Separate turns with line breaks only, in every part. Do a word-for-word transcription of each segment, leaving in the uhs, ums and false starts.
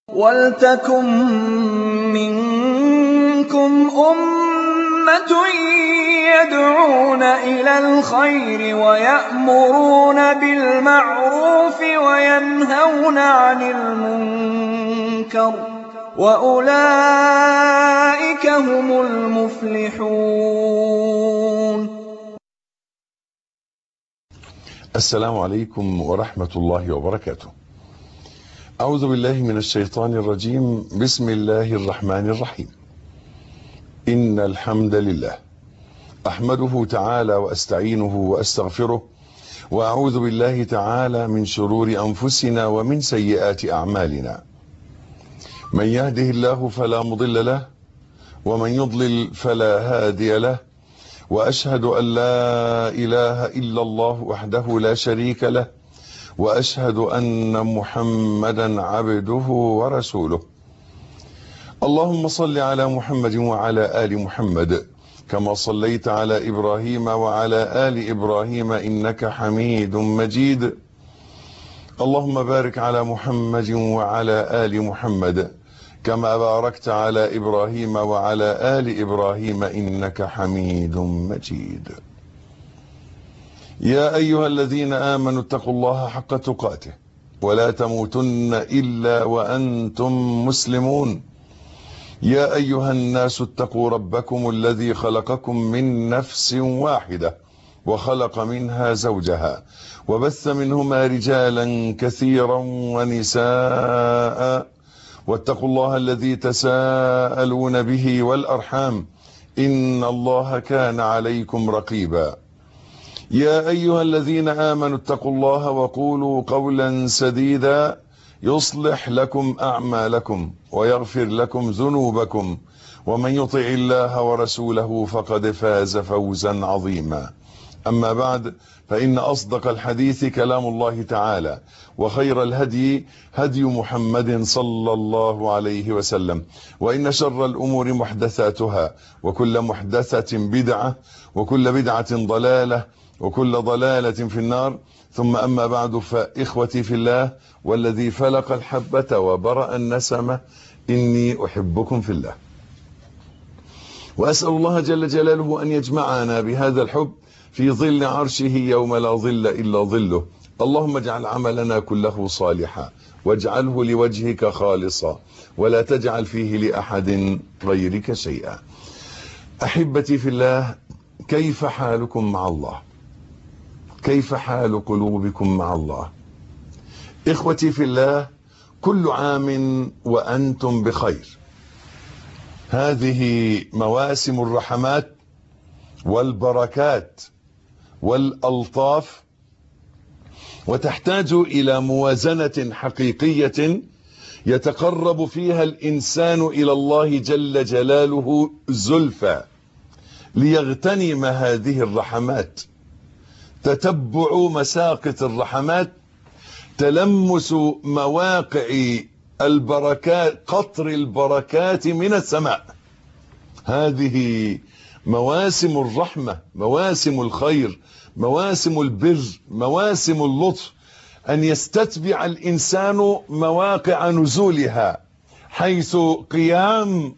وَلْتَكُن مِّنكُمْ أُمَّةٌ يَدْعُونَ إِلَى الْخَيْرِ وَيَأْمُرُونَ بِالْمَعْرُوفِ وَيَنْهَوْنَ عَنِ الْمُنكَرِ ۚ وَأُولَٰئِكَ هُمُ الْمُفْلِحُونَ.
السلام عليكم ورحمة الله وبركاته. أعوذ بالله من الشيطان الرجيم. بسم الله الرحمن الرحيم. إن الحمد لله أحمده تعالى وأستعينه وأستغفره، وأعوذ بالله تعالى من شرور أنفسنا ومن سيئات أعمالنا. من يهده الله فلا مضل له، ومن يضلل فلا هادي له، وأشهد أن لا إله إلا الله وحده لا شريك له، وأشهد أن محمدا عبده ورسوله. اللهم صل على محمد وعلى آل محمد كما صليت على إبراهيم وعلى آل إبراهيم إنك حميد مجيد. اللهم بارك على محمد وعلى آل محمد كما باركت على إبراهيم وعلى آل إبراهيم إنك حميد مجيد. يا أيها الذين آمنوا اتقوا الله حق تقاته ولا تموتن إلا وأنتم مسلمون. يا أيها الناس اتقوا ربكم الذي خلقكم من نفس واحدة وخلق منها زوجها وبث منهما رجالا كثيرا ونساء، واتقوا الله الذي تساءلون به والأرحام إن الله كان عليكم رقيبا. يا أيها الذين آمنوا اتقوا الله وقولوا قولا سديدا يصلح لكم أعمالكم ويغفر لكم ذنوبكم، ومن يطع الله ورسوله فقد فاز فوزا عظيما. أما بعد، فإن أصدق الحديث كلام الله تعالى، وخير الهدي هدي محمد صلى الله عليه وسلم، وإن شر الأمور محدثاتها، وكل محدثة بدعة، وكل بدعة ضلالة، وكل ضلالة في النار. ثم أما بعد، فإخوتي في الله والذي فلق الحبة وبرأ النسمة، إني أحبكم في الله، وأسأل الله جل جلاله أن يجمعنا بهذا الحب في ظل عرشه يوم لا ظل إلا ظله. اللهم اجعل عملنا كله صالحا، واجعله لوجهك خالصا، ولا تجعل فيه لأحد غيرك شيئا. أحبتي في الله، كيف حالكم مع الله؟ كيف حال قلوبكم مع الله؟ إخوتي في الله، كل عام وأنتم بخير. هذه مواسم الرحمات والبركات والألطاف، وتحتاج إلى موازنة حقيقية يتقرب فيها الإنسان إلى الله جل جلاله زلفى ليغتنم هذه الرحمات. تتبع مساقط الرحمات، تلمس مواقع البركات، قطر البركات من السماء. هذه مواسم الرحمة، مواسم الخير، مواسم البر، مواسم اللطف، أن يستتبع الإنسان مواقع نزولها، حيث قيام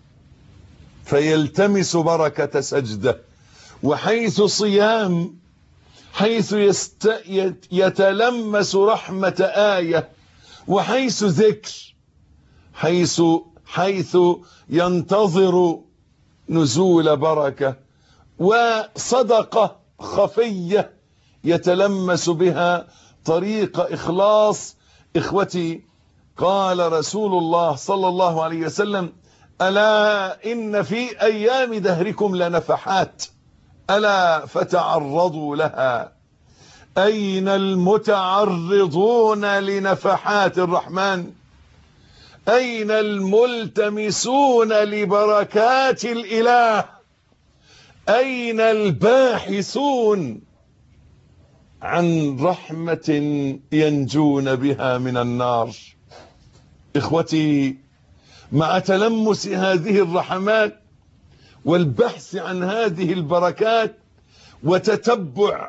فيلتمس بركة سجدة، وحيث صيام حيث يست... يتلمس رحمة آية، وحيث ذكر حيث حيث ينتظر نزول بركة، وصدقة خفية يتلمس بها طريق إخلاص. إخوتي، قال رسول الله صلى الله عليه وسلم: ألا إن في أيام دهركم لنفحات، ألا فتعرضوا لها. أين المتعرضون لنفحات الرحمن؟ أين الملتمسون لبركات الإله؟ أين الباحثون عن رحمة ينجون بها من النار؟ إخوتي، مع تلمس هذه الرحمات والبحث عن هذه البركات وتتبع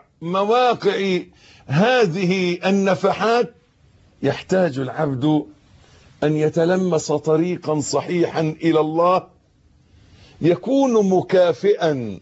مواقع هذه النفحات، يحتاج العبد أن يتلمس طريقا صحيحا إلى الله يكون مكافئا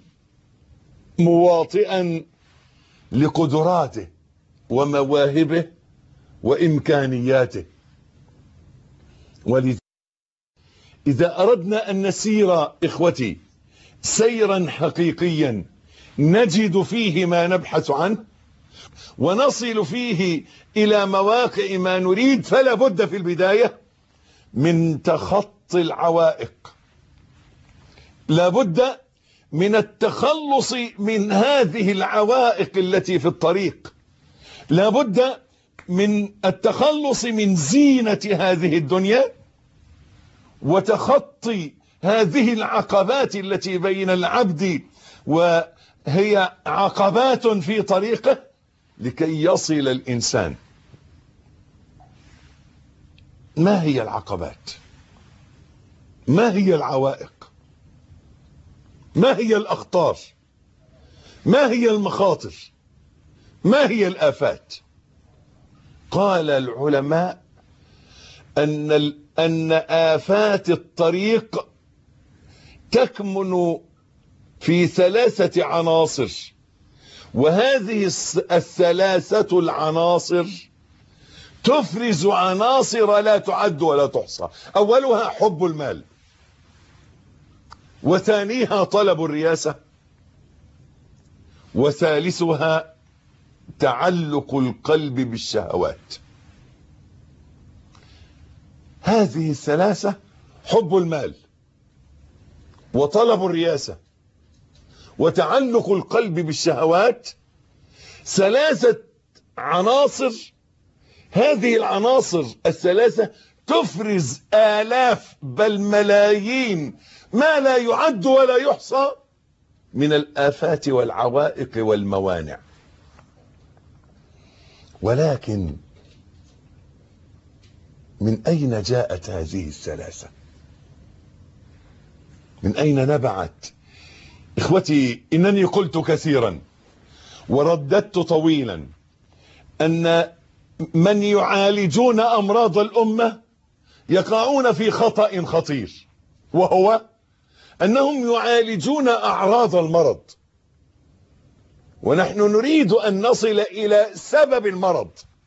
مواطئا لقدراته ومواهبه وإمكانياته. ولذلك إذا أردنا أن نسير إخوتي سيرا حقيقيا نجد فيه ما نبحث عنه ونصل فيه إلى مواقع ما نريد، فلا بد في البداية من تخطي العوائق، لا بد من التخلص من هذه العوائق التي في الطريق، لا بد من التخلص من زينة هذه الدنيا وتخطي هذه العقبات التي بين العبد وهي عقبات في طريقه لكي يصل الإنسان. ما هي العقبات؟ ما هي العوائق؟ ما هي الأخطار؟ ما هي المخاطر؟ ما هي الآفات؟ قال العلماء أن أن آفات الطريق تكمن في ثلاثة عناصر، وهذه الثلاثة العناصر تفرز عناصر لا تعد ولا تحصى. أولها حب المال، وثانيها طلب الرياسة، وثالثها تعلق القلب بالشهوات. هذه الثلاثة، حب المال وطلب الرياسة وتعلق القلب بالشهوات، ثلاثة عناصر. هذه العناصر الثلاثة تفرز آلاف بل ملايين ما لا يعد ولا يحصى من الآفات والعوائق والموانع. ولكن من أين جاءت هذه الثلاثة؟ من أين نبعت؟ إخوتي، إنني قلت كثيرا ورددت طويلا أن من يعالجون أمراض الأمة يقعون في خطأ خطير، وهو أنهم يعالجون أعراض المرض، ونحن نريد أن نصل إلى سبب المرض،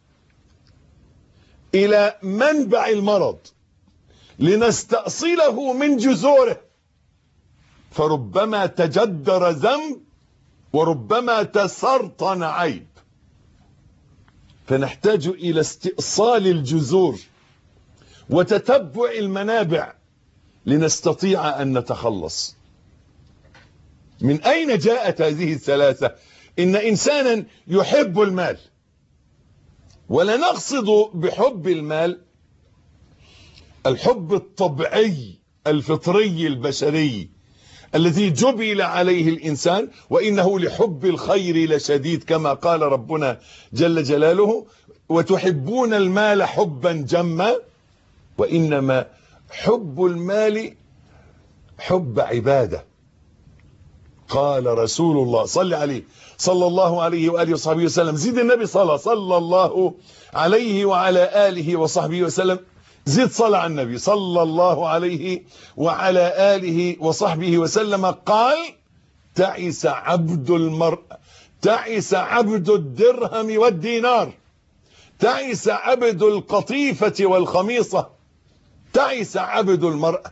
إلى منبع المرض، لنستأصله من جذوره. فربما تجدر ذنب وربما تسرطن عيب، فنحتاج إلى استئصال الجذور وتتبع المنابع لنستطيع أن نتخلص. من أين جاءت هذه الثلاثة؟ إن إنسانا يحب المال، ولا نقصد بحب المال الحب الطبيعي الفطري البشري الذي جبل عليه الإنسان، وإنه لحب الخير لشديد، كما قال ربنا جل جلاله: وتحبون المال حبا جما. وإنما حب المال حب عبادة. قال رسول الله صلى عليه صلى الله عليه وآله وصحبه وسلم، زيد النبي صلى صلى الله عليه وعلى آله وصحبه وسلم، زيد صلى على النبي صلى الله عليه وعلى آله وصحبه وسلم، قال: تعس عبد المرء تعس عبد الدرهم والدينار، تعس عبد القطيفة والخميصة، تعس عبد المرأة.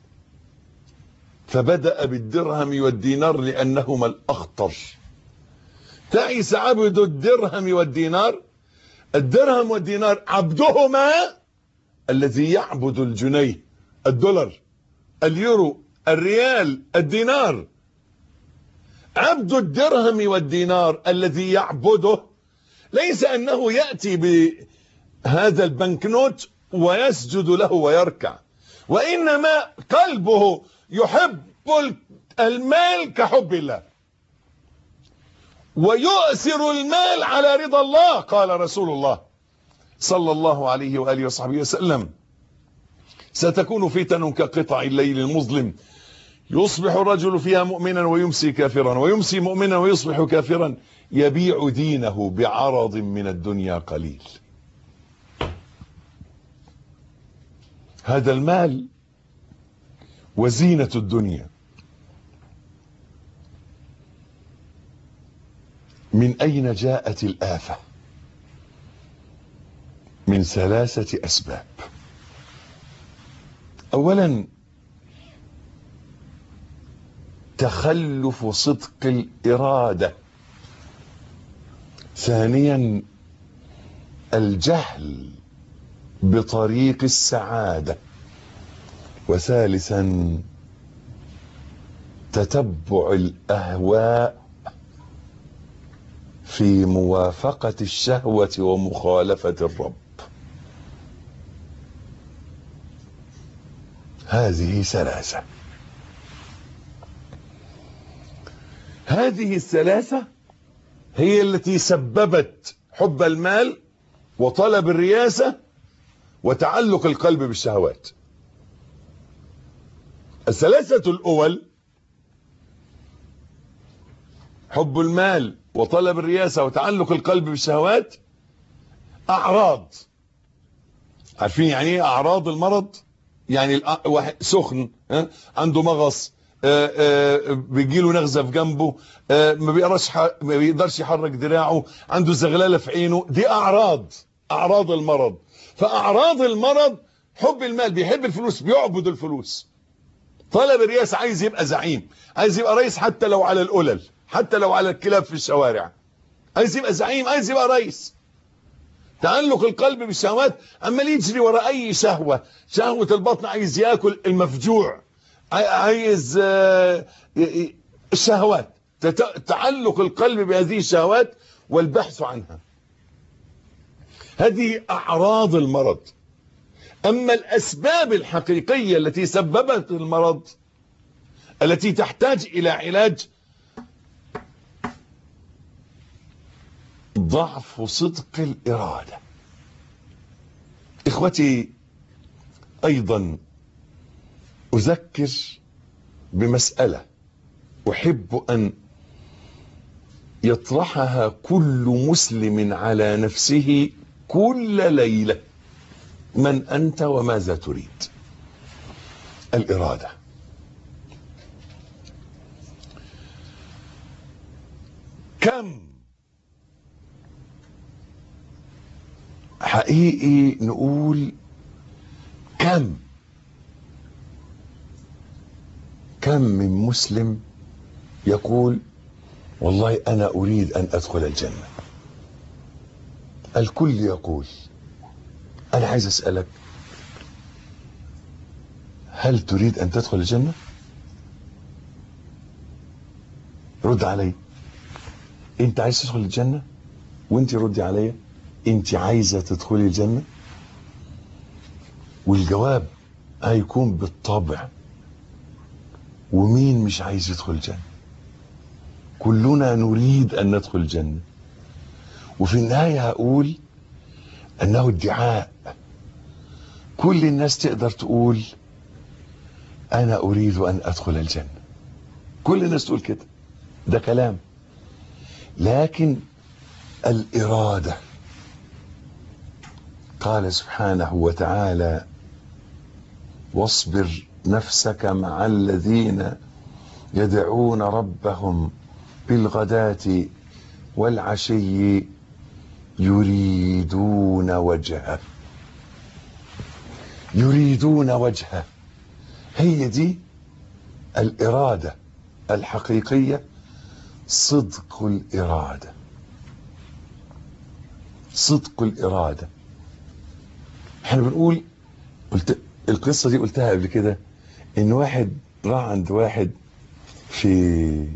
فبدأ بالدرهم والدينار لأنهما الأخطر. تعس عبد الدرهم والدينار، الدرهم والدينار عبدهما الذي يعبد الجنيه، الدولار، اليورو، الريال، الدينار. عبد الدرهم والدينار الذي يعبده ليس أنه يأتي بهذا البنكنوت ويسجد له ويركع، وإنما قلبه يحب المال كحب الله، ويؤثر المال على رضا الله. قال رسول الله صلى الله عليه وآله وصحبه وسلم: ستكون فتن كقطع الليل المظلم، يصبح الرجل فيها مؤمنا ويمسي كافرا، ويمسي مؤمنا ويصبح كافرا، يبيع دينه بعرض من الدنيا قليل. هذا المال وزينة الدنيا. من أين جاءت الآفة؟ من ثلاثة أسباب. أولا تخلف صدق الإرادة. ثانيا الجهل بطريق السعادة. وثالثا تتبع الأهواء في موافقة الشهوة ومخالفة الرب. هذه ثلاثة. هذه الثلاثة هي التي سببت حب المال وطلب الرياسة وتعلق القلب بالشهوات. الثلاثة الأول حب المال وطلب الرياسة وتعلق القلب بالشهوات أعراض. عارفين يعني ايه أعراض المرض؟ يعني واحد سخن عنده مغص، بيجيله نغزة في جنبه، ما بيقدرش ما بيقدرش يحرك دراعه، عنده زغلالة في عينه، دي أعراض أعراض المرض. فأعراض المرض حب المال، بيحب الفلوس، بيعبد الفلوس. طلب الرئاسة، عايز يبقى زعيم، عايز يبقى رئيس حتى لو على القلل، حتى لو على الكلاب في الشوارع، عايز يبقى زعيم، عايز يبقى رئيس. تعلق القلب بالشهوات، عمال يجري وراء اي شهوة، شهوة البطن، عايز ياكل المفجوع، عايز الشهوات، تعلق القلب بهذه الشهوات والبحث عنها. هذه اعراض المرض. اما الاسباب الحقيقية التي سببت المرض التي تحتاج الى علاج، ضعف صدق الإرادة. إخوتي، أيضا أذكر بمسألة أحب أن يطرحها كل مسلم على نفسه كل ليلة: من أنت وماذا تريد؟ الإرادة. كم حقيقي نقول كم كم من مسلم يقول والله أنا أريد أن أدخل الجنة. الكل يقول. أنا عايز أسألك، هل تريد أن تدخل الجنة؟ رد علي. أنت عايز تدخل الجنة؟ وأنت ردي علي، أنت عايزة تدخلي الجنة؟ والجواب هيكون بالطبع. ومين مش عايز يدخل الجنة؟ كلنا نريد أن ندخل الجنة. وفي النهاية هقول أنه ادعاء. كل الناس تقدر تقول أنا أريد أن أدخل الجنة، كل الناس تقول كده، ده كلام. لكن الإرادة، قال سبحانه وتعالى: واصبر نفسك مع الذين يدعون ربهم بالغداة والعشي يريدون وجهه. يريدون وجهه، هي دي الإرادة الحقيقية، صدق الإرادة. صدق الإرادة. احنا بنقول، قلت القصة دي قلتها قبل كده، ان واحد راح عند واحد في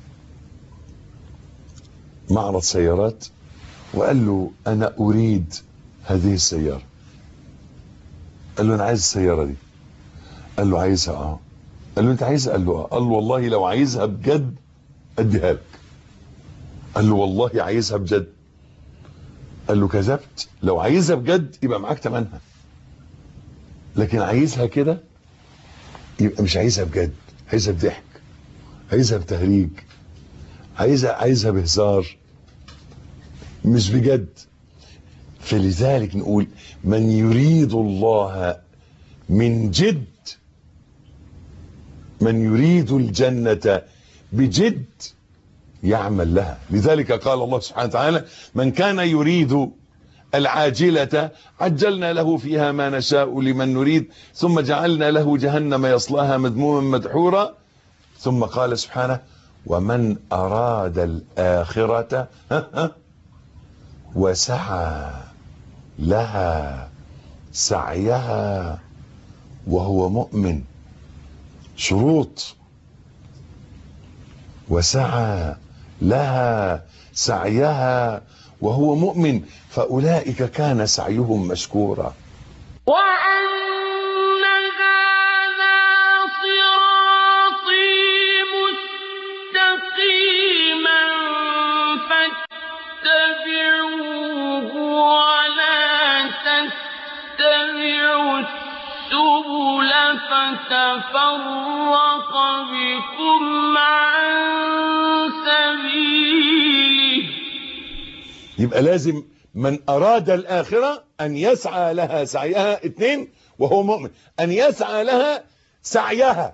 معرض سيارات وقال له انا اريد هذه السيارة. قال له انا عايز السيارة دي. قال له عايزها؟ اه. قال له انت عايزها؟ قال له اه. قال له والله لو عايزها بجد اديها لك. قال له والله عايزها بجد. قال له كذبت، لو عايزها بجد يبقى معاك تمنها، لكن عايزها كده يبقى مش عايزها بجد، عايزها بضحك، عايزها بتهريج، عايزها عايزها بهزار، مش بجد. فلذلك نقول: من يريد الله من جد، من يريد الجنة بجد يعمل لها. لذلك قال الله سبحانه وتعالى: من كان يريد العاجلة عجلنا له فيها ما نشاء لمن نريد ثم جعلنا له جهنم يصلاها مذموما مدحورا. ثم قال سبحانه: ومن أراد الآخرة وسعى لها سعيها وهو مؤمن. شروط: وسعى لها سعيها وهو مؤمن، فأولئك كان سعيهم مشكورا.
وأن هذا صراطي مستقيما فاتبعوه ولا تتبعوا السبل فتفرق بكم عن سبيله.
يبقى لازم من أراد الآخرة أن يسعى لها سعيها، اثنين، وهو مؤمن، أن يسعى لها سعيها،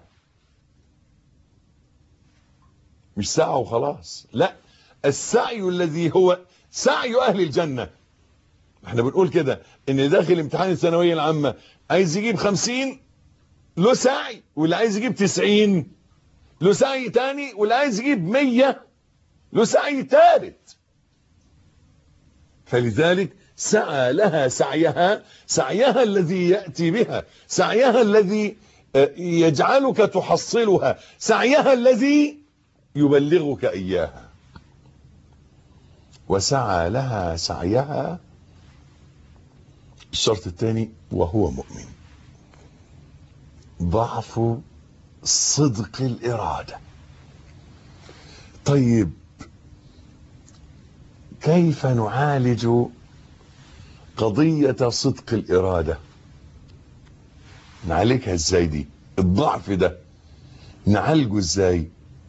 مش سعى وخلاص، لا، السعي الذي هو سعي أهل الجنة. احنا بنقول كده ان داخل امتحان الثانوية العامة عايز يجيب خمسين له سعي، واللي عايز يجيب تسعين له سعي تاني، واللي عايز يجيب مية له سعي تالت. فلذلك سعى لها سعيها، سعيها الذي يأتي بها، سعيها الذي يجعلك تحصلها، سعيها الذي يبلغك إياها. وسعى لها سعيها. الشرط الثاني: وهو مؤمن. ضعف صدق الإرادة. طيب كيف نعالج قضية صدق الإرادة؟ نعالجها ازاي دي؟ الضعف ده نعالجه ازاي؟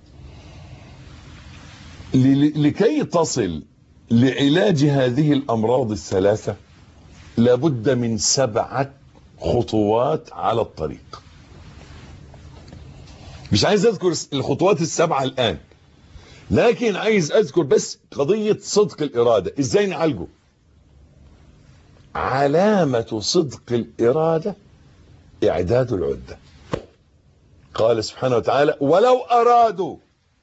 لكي تصل لعلاج هذه الأمراض الثلاثة لابد من سبعة خطوات على الطريق. مش عايز أذكر الخطوات السبعة الآن، لكن عايز أذكر بس قضية صدق الإرادة ازاي نعالجه. علامة صدق الإرادة إعداد العدة. قال سبحانه وتعالى: ولو أرادوا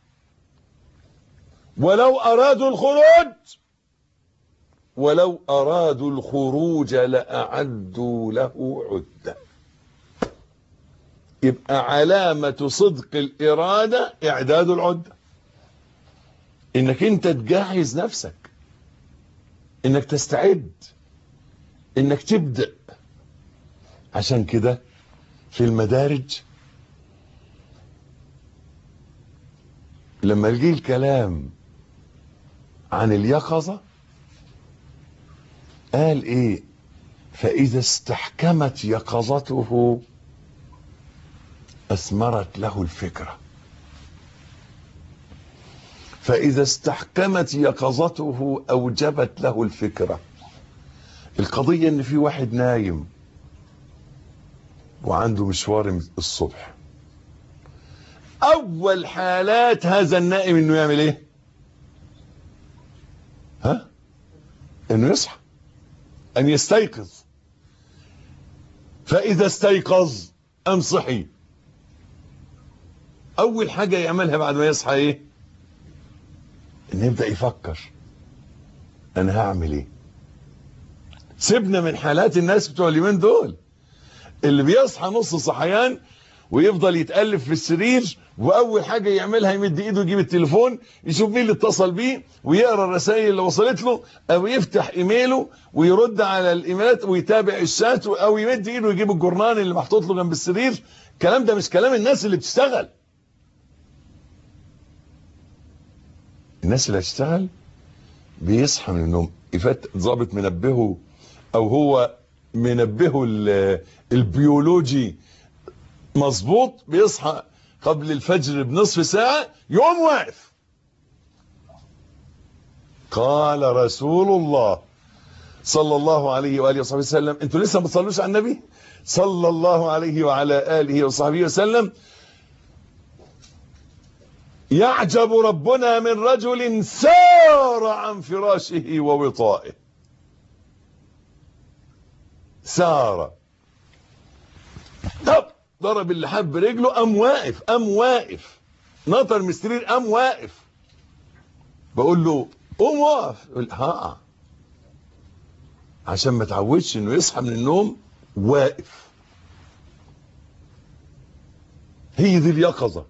ولو أرادوا الخروج ولو أرادوا الخروج لأعدوا له عدة. يبقى علامة صدق الإرادة إعداد العدة، إنك أنت تجهز نفسك، إنك تستعد، إنك تبدأ. عشان كده في المدارج لما يجي الكلام عن اليقظة قال ايه؟ فإذا استحكمت يقظته أثمرت له الفكرة. فإذا استحكمت يقظته أوجبت له الفكرة. القضية ان في واحد نايم وعنده مشوار الصبح، اول حالات هذا النائم انه يعمل ايه؟ ها؟ انه يصحى، ان يستيقظ. فاذا استيقظ ام صحي، اول حاجة يعملها بعد ما يصحى ايه؟ ان يبدأ يفكر انا هعمل ايه. سيبنا من حالات الناس بتوع اليومين دول اللي بيصحى نص صحيان ويفضل يتألف في السرير، واول حاجة يعملها يمد ايده يجيب التليفون يشوف مين اللي اتصل بيه ويقرا الرسائل اللي وصلت له، او يفتح ايميله ويرد على الايميلات ويتابع الشات، او يمد ايده يجيب الجورنال اللي محطوط له جنب السرير. الكلام ده مش كلام الناس اللي بتشتغل. الناس اللي هتشتغل بيصحى من النوم، يفت ضابط منبهه او هو منبهه البيولوجي مظبوط، بيصحى قبل الفجر بنصف ساعة يقوم واقف. قال رسول الله صلى الله عليه وآله وصحبه وسلم، انتوا لسه ما بتصلوش على النبي صلى الله عليه وعلى آله وصحبه وسلم: يعجب ربنا من رجل سار عن فراشه ووطائه. سار، طب ضرب اللحاف برجله، قام واقف قام واقف نطر من السرير، قام واقف. بقول له قوم واقف، يقول ها، عشان ما تعودش انه يصحى من النوم واقف. هي دي اليقظة،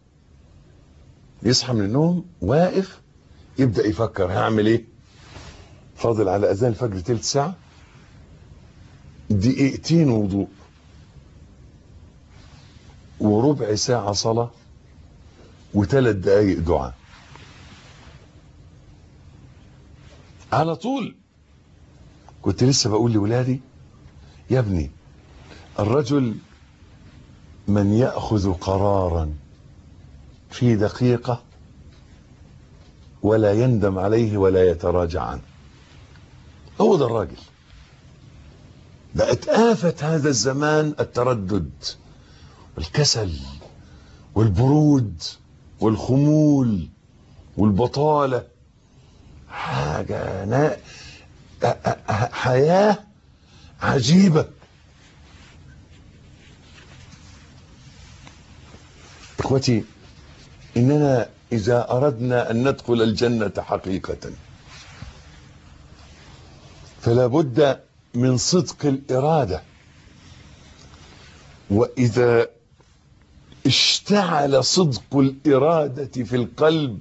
يصحى من النوم واقف، يبدأ يفكر هعمل ايه. فاضل على اذان الفجر تلت ساعة، دقيقتين وضوء، وربع ساعة صلاة، وثلاث دقايق دعاء على طول. كنت لسه بقول لولادي: يا ابني، الرجل من يأخذ قرارا في دقيقة ولا يندم عليه ولا يتراجع عنه. هو ده الراجل. بقت آفة هذا الزمان التردد والكسل والبرود والخمول والبطالة. حاجة نا... حياة عجيبة. اخوتي، اننا اذا اردنا ان ندخل الجنة حقيقة فلا بد من صدق الإرادة. وإذا اشتعل صدق الإرادة في القلب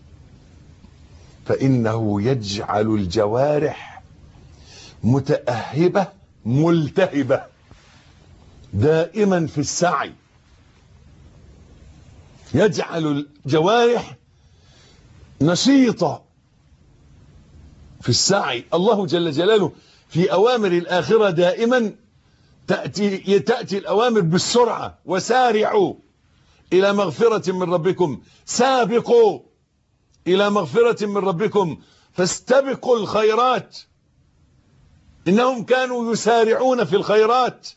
فإنه يجعل الجوارح متأهبة ملتهبة دائما في السعي. يجعل الجوارح نشيطة في السعي. الله جل جلاله في أوامر الآخرة دائما تأتي, تأتي الأوامر بالسرعة: وسارعوا إلى مغفرة من ربكم، سابقوا إلى مغفرة من ربكم، فاستبقوا الخيرات، إنهم كانوا يسارعون في الخيرات.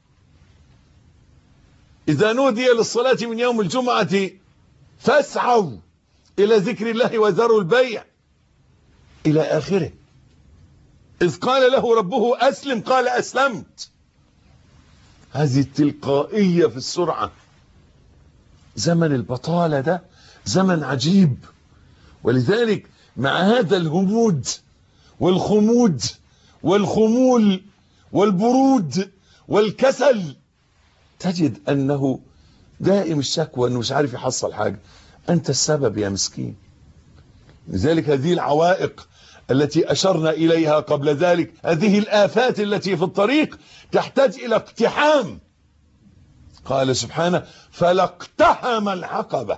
إذا نودي للصلاة من يوم الجمعة فاسعوا إلى ذكر الله وذروا البيع، إلى آخره. إذ قال له ربه أسلم قال أسلمت. هذه التلقائية في السرعة. زمن البطالة ده زمن عجيب. ولذلك مع هذا الهمود والخمود والخمول والبرود والكسل تجد أنه دائم الشكوى أنه مش عارف يحصل حاجة. أنت السبب يا مسكين. لذلك هذه العوائق التي أشرنا إليها قبل ذلك، هذه الآفات التي في الطريق تحتاج إلى اقتحام. قال سبحانه: فلاقتحم العقبة.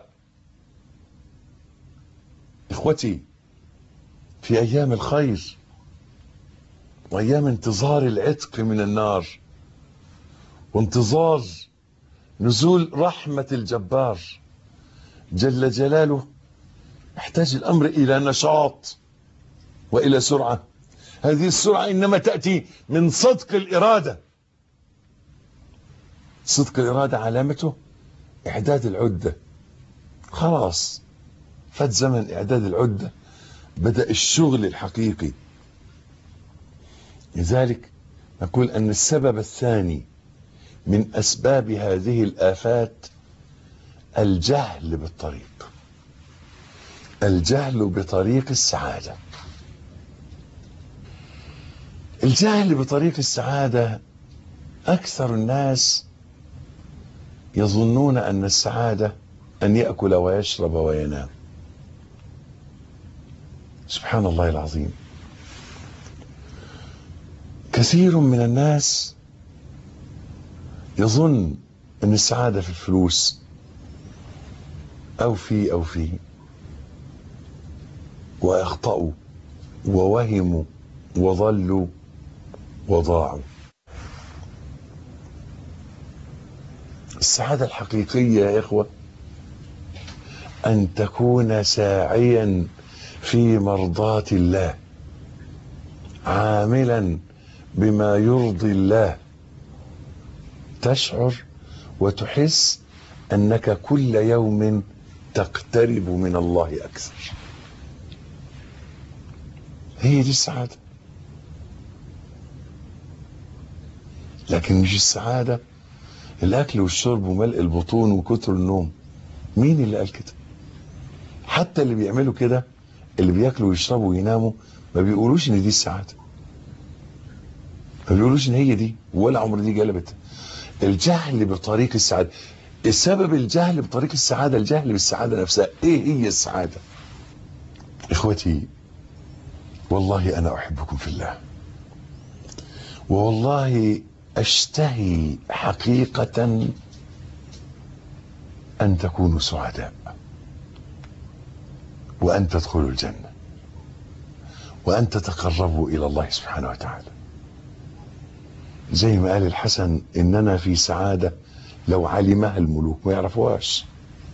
إخوتي، في أيام الخير وأيام انتظار العتق من النار وانتظار نزول رحمة الجبار جل جلاله، يحتاج الأمر إلى نشاط وإلى سرعة. هذه السرعة إنما تأتي من صدق الإرادة. صدق الإرادة علامته إعداد العدة. خلاص فات زمن إعداد العدة، بدأ الشغل الحقيقي. لذلك نقول أن السبب الثاني من أسباب هذه الآفات الجهل بالطريق. الجهل بطريق السعادة. الجهل بطريق السعادة، أكثر الناس يظنون أن السعادة أن يأكل ويشرب وينام. سبحان الله العظيم. كثير من الناس يظن أن السعادة في الفلوس أو في أو في وأخطأوا ووهموا وضلوا وضاعوا. السعادة الحقيقية يا إخوة أن تكون ساعيا في مرضاة الله، عاملا بما يرضي الله، تشعر وتحس أنك كل يوم تقترب من الله أكثر. هي دي السعادة. لكن مش السعادة الأكل والشرب وملء البطون وكتر النوم. مين اللي قال كده؟ حتى اللي بيعملوا كده، اللي بياكلوا ويشربوا ويناموا، ما بيقولوش ان دي السعادة، ما بيقولوش ان هي دي، ولا عمر دي جلبت. الجهل بطريق السعادة. السبب الجهل بطريق السعادة، الجهل بالسعادة نفسها. ايه هي السعادة؟ اخوتي والله انا احبكم في الله، والله اشتهي حقيقة ان تكونوا سعداء، وان تدخلوا الجنة، وان تتقربوا الى الله سبحانه وتعالى. زي ما قال الحسن: اننا في سعادة لو علمها الملوك. ما يعرفوهاش،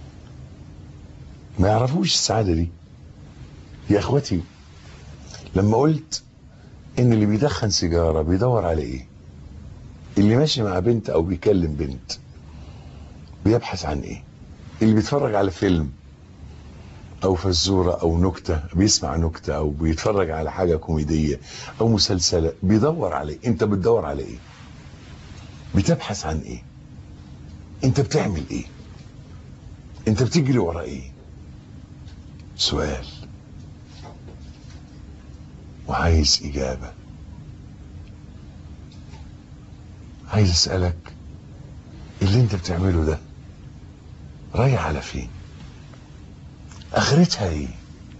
ما يعرفوش السعادة دي. يا اخوتي لما قلت ان اللي بيدخن سيجارة بيدور على ايه، اللي ماشي مع بنت او بيكلم بنت بيبحث عن ايه، اللي بيتفرج على فيلم او فزورة او نكتة، بيسمع نكتة او بيتفرج على حاجة كوميدية او مسلسلة، بيدور على ايه؟ انت بتدور على ايه؟ بتبحث عن ايه؟ انت بتعمل ايه؟ انت بتجري ورا ايه؟ سؤال وعايز اجابة. عايز اسألك، اللي انت بتعمله ده رايح على فين؟ اخرتها ايه؟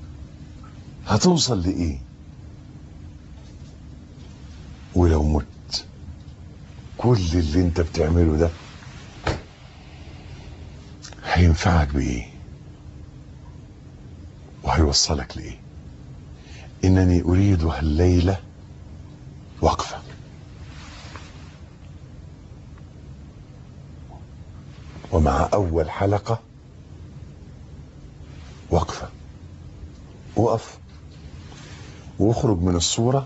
هتوصل لايه؟ ولو مت كل اللي انت بتعمله ده هينفعك بايه؟ وهيوصلك لايه؟ انني اريد الليلة وقفة. ومع اول حلقة وقفة. وقف واخرج من الصورة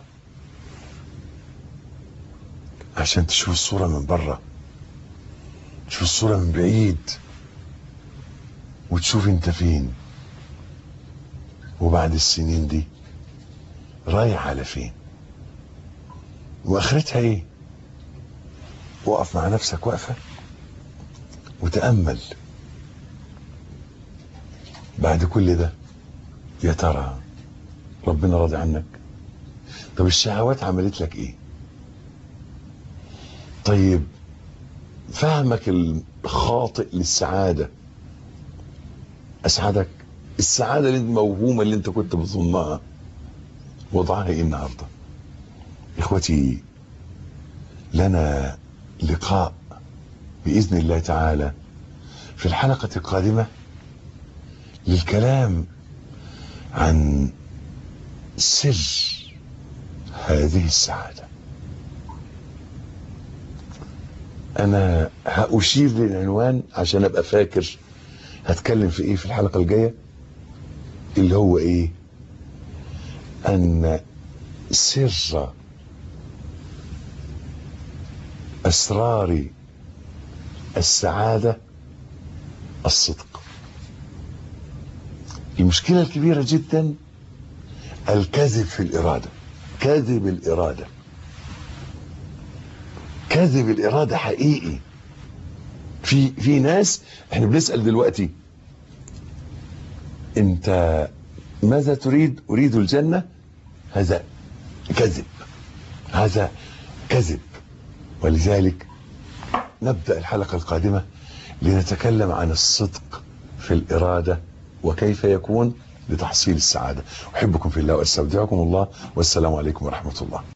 عشان تشوف الصورة من بره، تشوف الصورة من بعيد، وتشوف انت فين، وبعد السنين دي رايح على فين، واخرتها ايه. وقف مع نفسك وقفة وتأمل. بعد كل ده يا ترى ربنا راضي عنك؟ طب الشهوات عملت لك ايه؟ طيب فهمك الخاطئ للسعادة اسعدك؟ السعادة اللي الموهومة اللي انت كنت بتظنها وضعها ايه النهاردة؟ اخوتي لنا لقاء بإذن الله تعالى في الحلقة القادمة للكلام عن سر هذه السعادة. انا هأشير للعنوان عشان ابقى فاكر هتكلم في ايه في الحلقة الجاية، اللي هو ايه؟ ان سر اسرار السعادة الصدق. المشكلة الكبيرة جدا الكذب في الإرادة. كذب الإرادة، كذب الإرادة حقيقي. في في ناس احنا بنسأل دلوقتي انت ماذا تريد؟ اريد الجنة. هذا كذب، هذا كذب. ولذلك نبدأ الحلقة القادمة لنتكلم عن الصدق في الإرادة وكيف يكون لتحصيل السعادة. أحبكم في الله وأستودعكم الله، والسلام عليكم ورحمة الله.